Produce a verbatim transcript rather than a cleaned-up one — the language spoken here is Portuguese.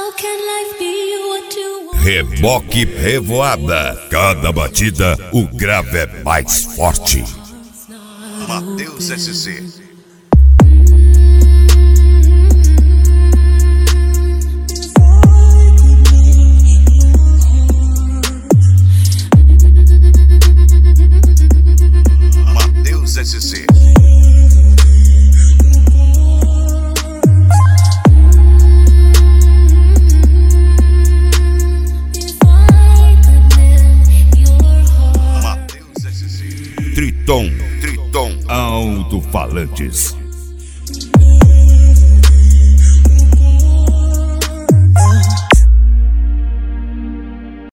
Reboque Revoada. Cada batida, o grave é mais forte. Matheus S C. Matheus S C. Triton, Triton Alto-Falantes.